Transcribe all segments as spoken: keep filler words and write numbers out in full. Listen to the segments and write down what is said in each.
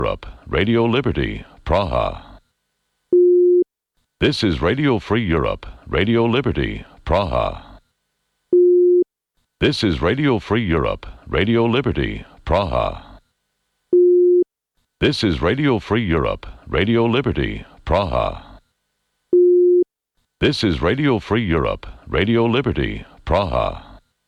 Europe, Radio Liberty, Praha. This is Radio Free Europe, Radio Liberty, Praha. This is Radio Free Europe, Radio Liberty, Praha. This is Radio Free Europe, Radio Liberty, Praha. This is Radio Free Europe, Radio Liberty, Praha.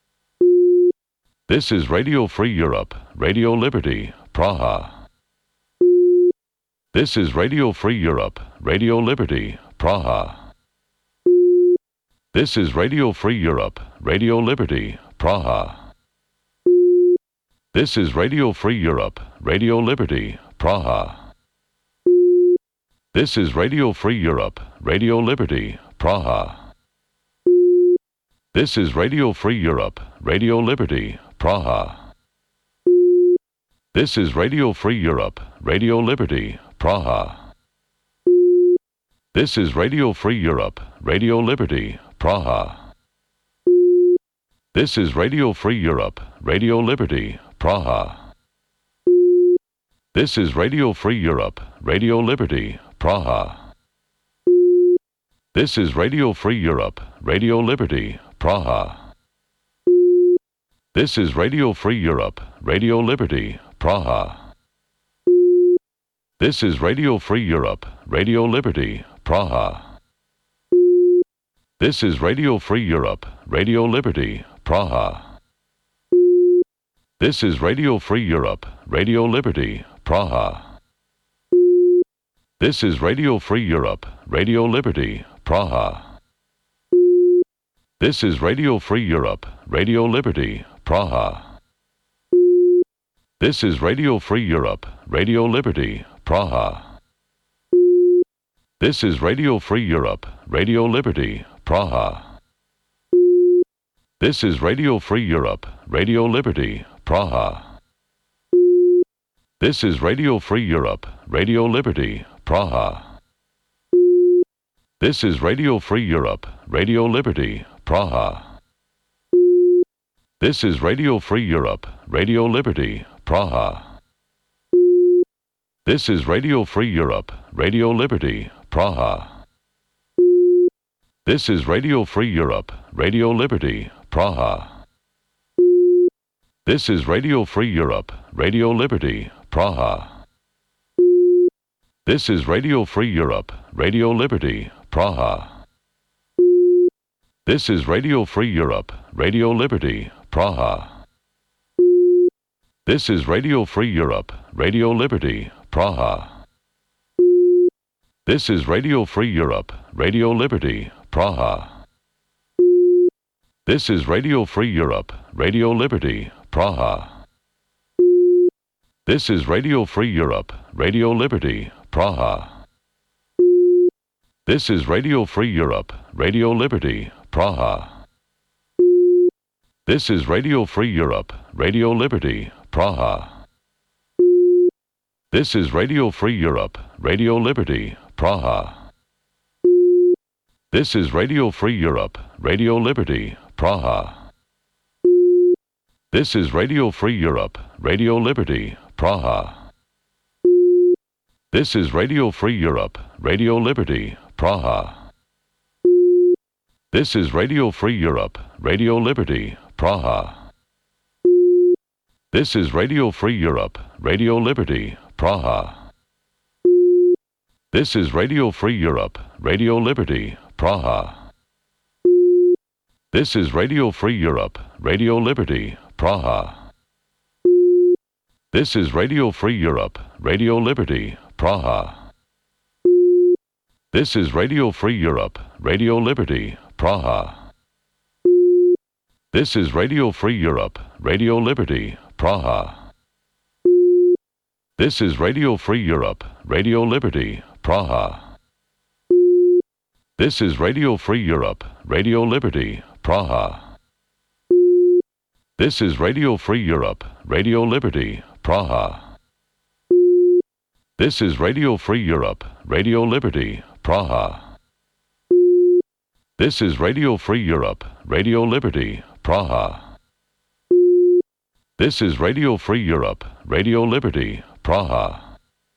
This is Radio Free Europe, Radio Liberty, Praha. This is Radio Free Europe, Radio Liberty, Praha. This is Radio Free Europe, Radio Liberty, Praha. This is Radio Free Europe, Radio Liberty, Praha. This is Radio Free Europe, Radio Liberty, Praha. This is Radio Free Europe, Radio Liberty, Praha. This is Radio Free Europe, Radio Liberty, Praha. This is Radio Free Europe, Radio Liberty, Praha. This is Radio Free Europe, Radio Liberty, Praha. This is Radio Free Europe, Radio Liberty, Praha. This is Radio Free Europe, Radio Liberty, Praha. This is Radio Free Europe, Radio Liberty, Praha. This is Radio Free Europe, Radio Liberty, Praha. This is Radio Free Europe, Radio Liberty, Praha. This is Radio Free Europe, Radio Liberty, Praha. This is Radio Free Europe, Radio Liberty, Praha. This is Radio Free Europe, Radio Liberty, Praha. This is Radio Free Europe, Radio Liberty, Praha. This is Radio Free Europe, Radio Liberty, Praha. This is Radio Free Europe, Radio Liberty, Praha. This is Radio Free Europe, Radio Liberty, Praha. This is Radio Free Europe, Radio Liberty, Praha. This is Radio Free Europe, Radio Liberty, Praha. This is Radio Free Europe, Radio Liberty, Praha. This is Radio Free Europe, Radio Liberty, Praha. This is Radio Free Europe, Radio Liberty, Praha. This is Radio Free Europe, Radio Liberty, Praha. This is Radio Free Europe, Radio Liberty, Praha. This is Radio Free Europe, Radio Liberty, Praha. This is Radio Free Europe, Radio Liberty, Praha. This is Radio Free Europe, Radio Liberty, Praha. This is Radio Free Europe, Radio Liberty, Praha. This is Radio Free Europe, Radio Liberty, Praha. This is Radio Free Europe, Radio Liberty, Praha. This is Radio Free Europe, Radio Liberty, Praha. This is Radio Free Europe, Radio Liberty, Praha. This is Radio Free Europe, Radio Liberty, Praha. This is Radio Free Europe, Radio Liberty, Praha. This is Radio Free Europe, Radio Liberty, Praha. This is Radio Free Europe, Radio Liberty, Praha. This is Radio Free Europe, Radio Liberty, Praha. This is Radio Free Europe, Radio Liberty, Praha. This is Radio Free Europe, Radio Liberty, Praha. This is Radio Free Europe, Radio Liberty, Praha. This is Radio Free Europe, Radio Liberty, Praha. This is Radio Free Europe, Radio Liberty, Praha. This is Radio Free Europe, Radio Liberty, Praha. This is Radio Free Europe, Radio Liberty, Praha. This is Radio Free Europe, Radio Liberty, Praha. This is Radio Free Europe, Radio Liberty, Praha. This is Radio Free Europe, Radio Liberty, Praha.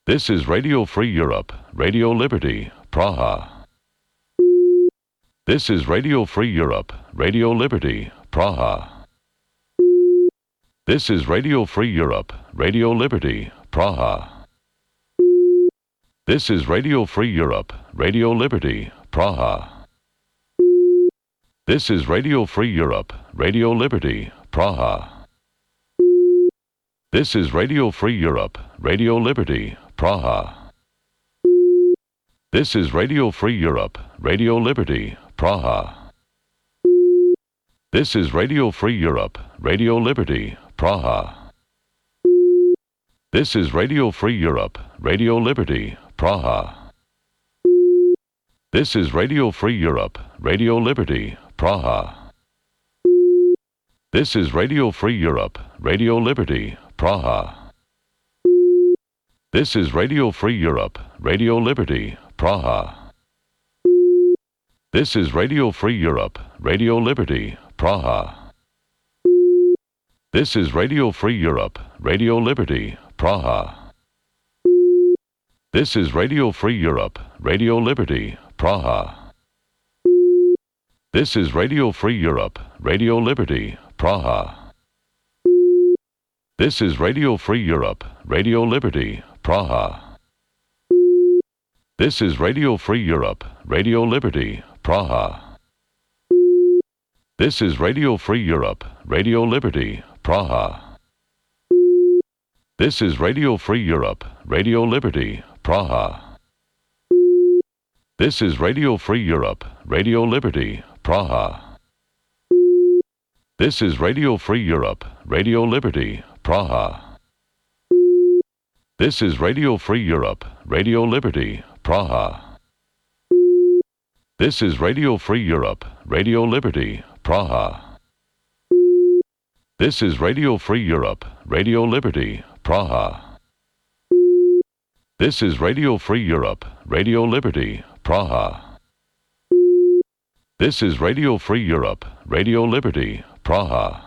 This is Radio Free Europe, Radio Liberty, Praha. This is Radio Free Europe, Radio Liberty, Praha. This is Radio Free Europe, Radio Liberty, Praha. This is Radio Free Europe, Radio Liberty, Praha. This is Radio Free Europe, Radio Liberty, Praha. This is Radio Free Europe, Radio Liberty, Praha. This is Radio Free Europe, Radio Liberty, Praha. This is Radio Free Europe, Radio Liberty, Praha. This is Radio Free Europe, Radio Liberty, Praha. This is Radio Free Europe, Radio Liberty, Praha. This is Radio Free Europe, Radio Liberty, Praha. This is Radio Free Europe, Radio Liberty, Praha. This is Radio Free Europe, Radio Liberty, Praha. This is Radio Free Europe, Radio Liberty, Praha. This is Radio Free Europe, Radio Liberty, Praha. This is Radio Free Europe, Radio Liberty, Praha. This is Radio Free Europe, Radio Liberty, Praha. This is Radio Free Europe, Radio Liberty, Praha. This is Radio Free Europe, Radio Liberty, Praha. This is Radio Free Europe, Radio Liberty, Praha. This is Radio Free Europe, Radio Liberty, Praha. This is Radio Free Europe, Radio Liberty, Praha. This is Radio Free Europe, Radio Liberty, Praha. This is Radio Free Europe, Radio Liberty, Praha. This is Radio Free Europe, Radio Liberty, Praha. This is Radio Free Europe, Radio Liberty, Praha. This is Radio Free Europe, Radio Liberty, Praha.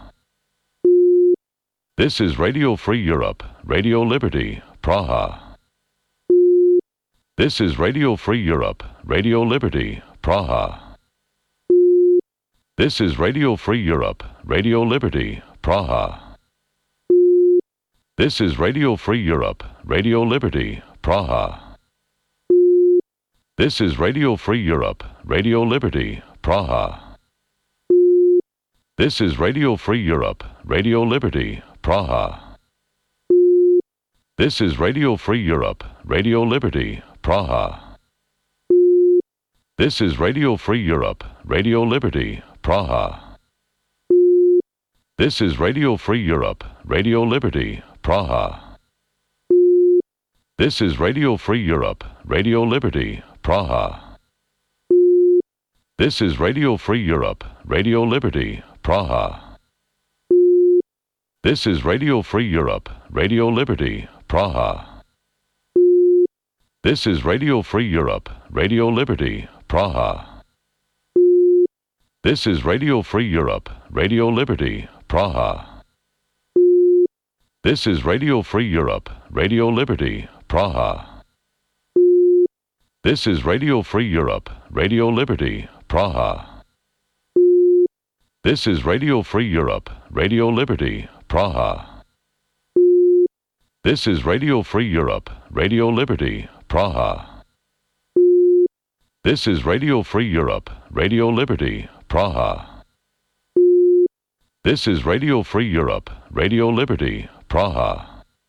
This is Radio Free Europe, Radio Liberty, Praha. This is Radio Free Europe, Radio Liberty, Praha. This is Radio Free Europe, Radio Liberty, Praha. This is Radio Free Europe, Radio Liberty, Praha. This is Radio Free Europe, Radio Liberty, Praha. This is Radio Free Europe, Radio Liberty, Praha. This is Radio Free Europe, Radio Liberty, Praha. This is Radio Free Europe, Radio Liberty, Praha. This is Radio Free Europe, Radio Liberty, Praha. This is Radio Free Europe, Radio Liberty, Praha. This is Radio Free Europe, Radio Liberty, Praha. This is Radio Free Europe, Radio Liberty, Praha. This is Radio Free Europe, Radio Liberty, Praha. This is Radio Free Europe, Radio Liberty, Praha. This is Radio Free Europe, Radio Liberty, Praha. This is Radio Free Europe, Radio Liberty, Praha. This is Radio Free Europe, Radio Liberty, Praha. This is Radio Free Europe, Radio Liberty, Praha. This is Radio Free Europe, Radio Liberty, Praha. This is Radio Free Europe, Radio Liberty, Praha.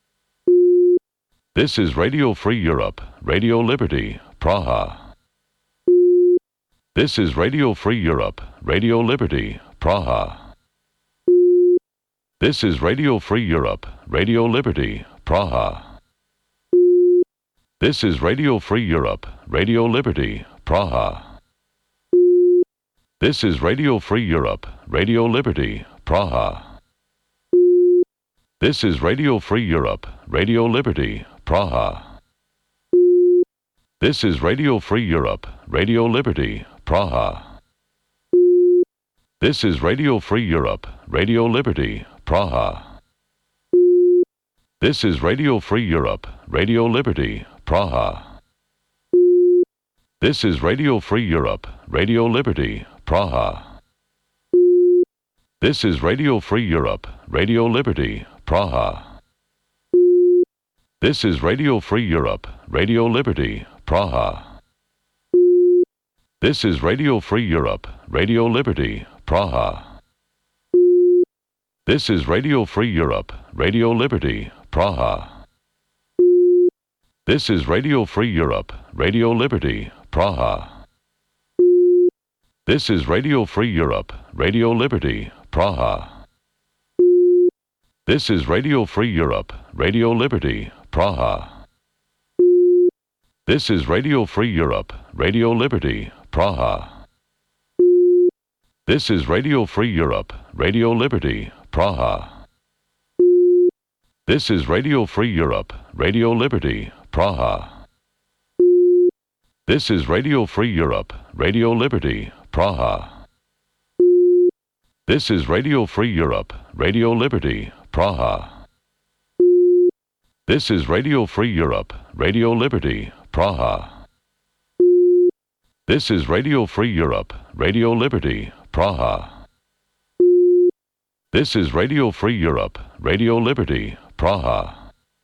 This is Radio Free Europe, Radio Liberty, Praha. This is Radio Free Europe, Radio Liberty, Praha. This is Radio Free Europe, Radio Liberty, Praha. This is Radio Free Europe, Radio Liberty, Praha. This is Radio Free Europe, Radio Liberty, Praha. This is Radio Free Europe, Radio Liberty, Praha. This is Radio Free Europe, Radio Liberty, Praha. This is Radio Free Europe, Radio Liberty, Praha. This is Radio Free Europe, Radio Liberty, Praha. This is Radio Free Europe, Radio Liberty, Praha. This is Radio Free Europe, Radio Liberty, Praha. This is Radio Free Europe, Radio Liberty, Praha. This is Radio Free Europe, Radio Liberty, Praha. This is Radio Free Europe, Radio Liberty, Praha. This is Radio Free Europe, Radio Liberty, Praha. This is Radio Free Europe, Radio Liberty, Praha. This is Radio Free Europe, Radio Liberty, Praha. This is Radio Free Europe, Radio Liberty, Praha. This is Radio Free Europe, Radio Liberty, Praha. This is Radio Free Europe, Radio Liberty, Praha. This is Radio Free Europe, Radio Liberty, Praha. This is Radio Free Europe, Radio Liberty, Praha. This is Radio Free Europe, Radio Liberty, Praha. This is Radio Free Europe, Radio Liberty, Praha. This is Radio Free Europe, Radio Liberty, Praha.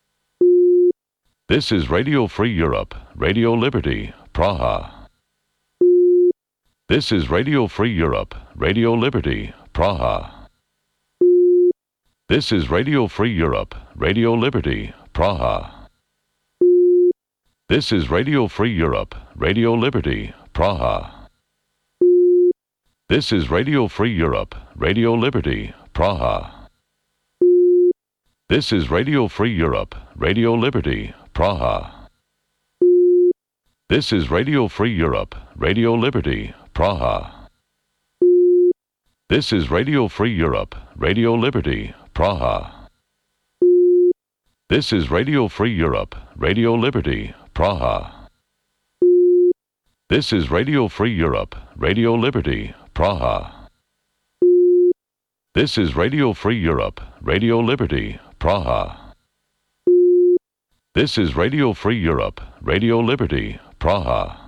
This is Radio Free Europe, Radio Liberty, Praha. This is Radio Free Europe, Radio Liberty, Praha. This is Radio Free Europe, Radio Liberty, Praha. This is Radio Free Europe, Radio Liberty, Praha. This is Radio Free Europe, Radio Liberty, Praha. This is Radio Free Europe, Radio Liberty, Praha. This is Radio Free Europe, Radio Liberty, Praha. This is Radio Free Europe, Radio Liberty, Praha. This is Radio Free Europe, Radio Liberty, Praha. This is Radio Free Europe, Radio Liberty, Praha. This is Radio Free Europe, Radio Liberty, Praha. This is Radio Free Europe, Radio Liberty, Praha.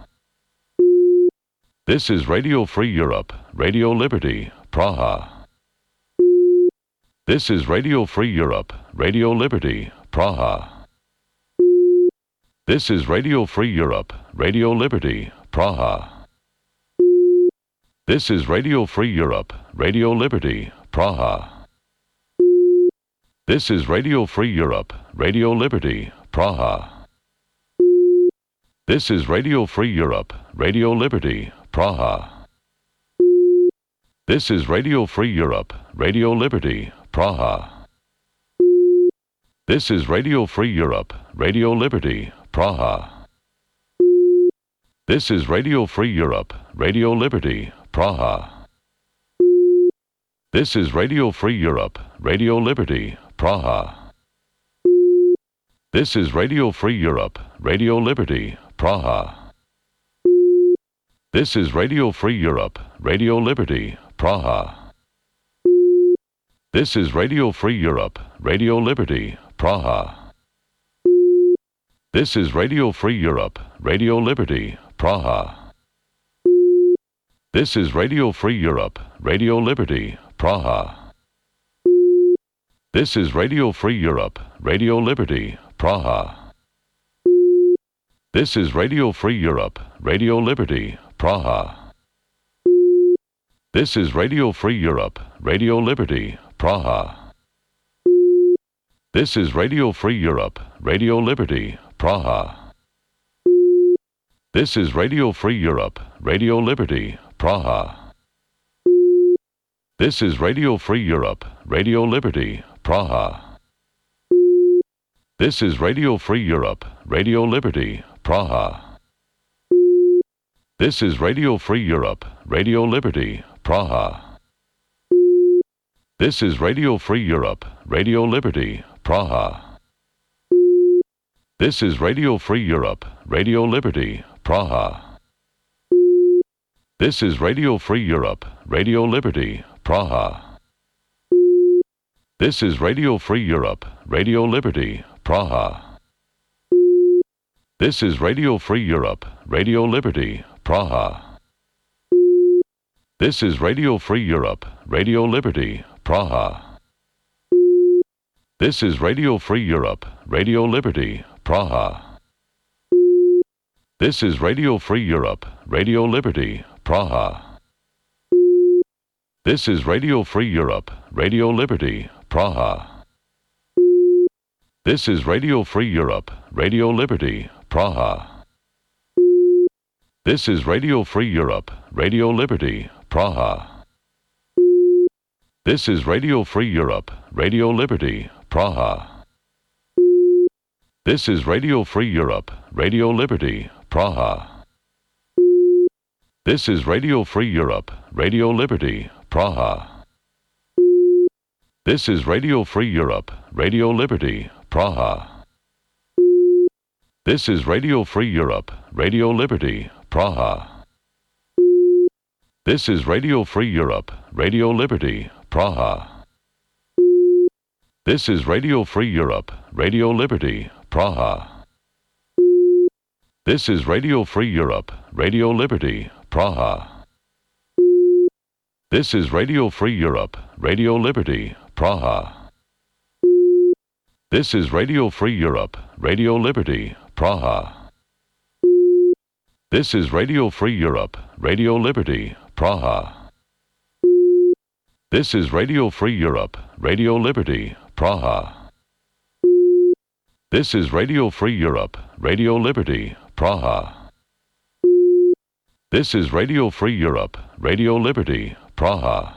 This is Radio Free Europe, Radio Liberty, Praha. This is Radio Free Europe, Radio Liberty, Praha. This is Radio Free Europe, Radio Liberty, Praha. This is Radio Free Europe, Radio Liberty, Praha. This is Radio Free Europe, Radio Liberty, Praha. This is Radio Free Europe, Radio Liberty, Praha. This is Radio Free Europe, Radio Liberty, Praha. This is Radio Free Europe, Radio Liberty, Praha. This is Radio Free Europe, Radio Liberty, Praha. This is Radio Free Europe, Radio Liberty, Praha. This is Radio Free Europe, Radio Liberty, Praha. This is Radio Free Europe, Radio Liberty, Praha. This is Radio Free Europe, Radio Liberty, Praha. This is Radio Free Europe, Radio Liberty, Praha. This is Radio Free Europe, Radio Liberty, Praha. This is Radio Free Europe, Radio Liberty, Praha. This is Radio Free Europe, Radio Liberty, Praha. This is Radio Free Europe, Radio Liberty, Praha. This is Radio Free Europe, Radio Liberty, Praha. This is Radio Free Europe, Radio Liberty, Praha. This is Radio Free Europe, Radio Liberty, Praha. This is Radio Free Europe, Radio Liberty, Praha. This is Radio Free Europe, Radio Liberty, Praha. This is Radio Free Europe, Radio Liberty, Praha. This is Radio Free Europe, Radio Liberty, Praha. This is Radio Free Europe, Radio Liberty, Praha. This is Radio Free Europe, Radio Liberty, Praha. This is Radio Free Europe, Radio Liberty, Praha. This is Radio Free Europe, Radio Liberty, Praha. This is Radio Free Europe, Radio Liberty, Praha. This is Radio Free Europe, Radio Liberty, Praha. This is Radio Free Europe, Radio Liberty, Praha. This is Radio Free Europe, Radio Liberty, Praha. This is Radio Free Europe, Radio Liberty, Praha. This is Radio Free Europe, Radio Liberty, Praha. This is Radio Free Europe, Radio Liberty, Praha. This is Radio Free Europe, Radio Liberty, Praha. This is Radio Free Europe, Radio Liberty, Praha. This is Radio Free Europe, Radio Liberty, Praha. This is Radio Free Europe, Radio Liberty, Praha. This is Radio Free Europe, Radio Liberty, Praha. This is Radio Free Europe, Radio Liberty, Praha. This is Radio Free Europe, Radio Liberty, Praha. This is Radio Free Europe, Radio Liberty, Praha. This is Radio Free Europe, Radio Liberty, Praha. This is Radio Free Europe, Radio Liberty, Praha. This is Radio Free Europe, Radio Liberty, Praha. This is Radio Free Europe, Radio Liberty, Praha.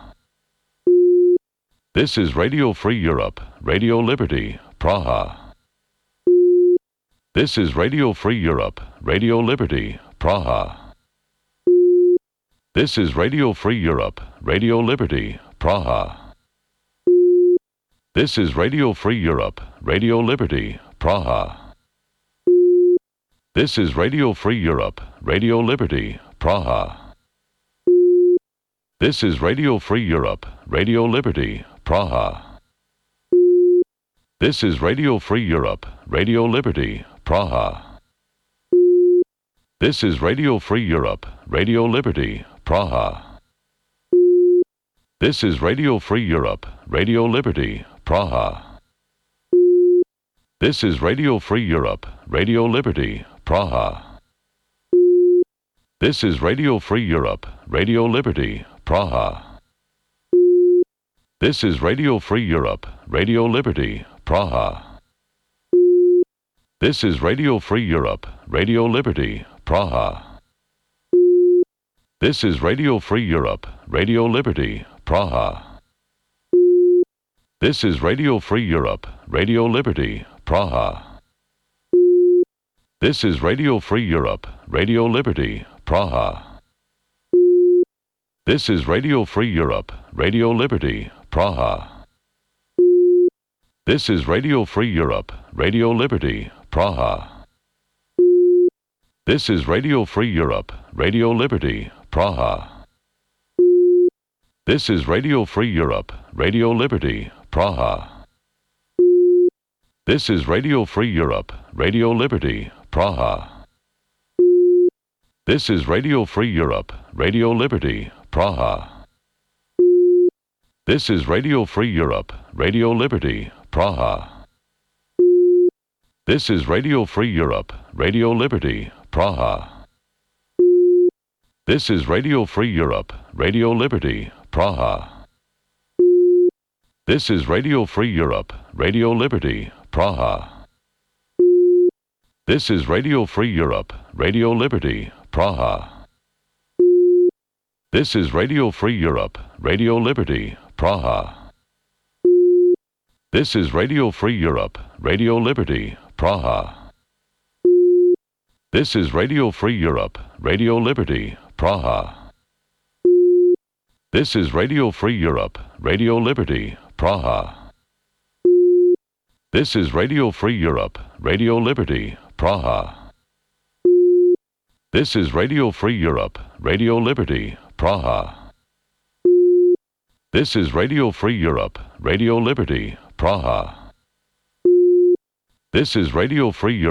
This is Radio Free Europe, Radio Liberty, Praha. This is Radio Free Europe, Radio Liberty, Praha. This is Radio Free Europe, Radio Liberty, Praha. This is Radio Free Europe, Radio Liberty, Praha. This is Radio Free Europe, Radio Liberty, Praha. This is Radio Free Europe, Radio Liberty, Praha. This is Radio Free Europe, Radio Liberty, Praha. This is Radio Free Europe, Radio Liberty, Praha. This is Radio Free Europe, Radio Liberty, Praha. This is Radio Free Europe, Radio Liberty, Praha. This is Radio Free Europe, Radio Liberty, Praha. This is Radio Free Europe, Radio Liberty, Praha. This is Radio Free Europe, Radio Liberty, Praha. This is Radio Free Europe, Radio Liberty, Praha. This is Radio Free Europe, Radio Liberty, Praha. This is Radio Free Europe, Radio Liberty, Praha. This is Radio Free Europe, Radio Liberty, Praha. This is Radio Free Europe, Radio Liberty, Praha. This is Radio Free Europe, Radio Liberty, Praha. This is Radio Free Europe, Radio Liberty, Praha. This is Radio Free Europe, Radio Liberty, Praha. This is Radio Free Europe, Radio Liberty, Praha. This is Radio Free Europe, Radio Liberty, Praha. This is Radio Free Europe, Radio Liberty, Praha. This is Radio Free Europe, Radio Liberty, Praha. This is Radio Free Europe, Radio Liberty, Praha. This is Radio Free Europe, Radio Liberty, Praha. This is Radio Free Europe, Radio Liberty, Praha. This is Radio Free Europe, Radio Liberty, Praha. This is Radio Free Europe, Radio Liberty, Praha. This is Radio Free Europe, Radio Liberty, Praha. This is Radio Free Europe, Radio Liberty, Praha. This is Radio Free Europe, Radio Liberty, Praha. This is Radio Free Europe, Radio Liberty, Praha. This is Radio Free Europe.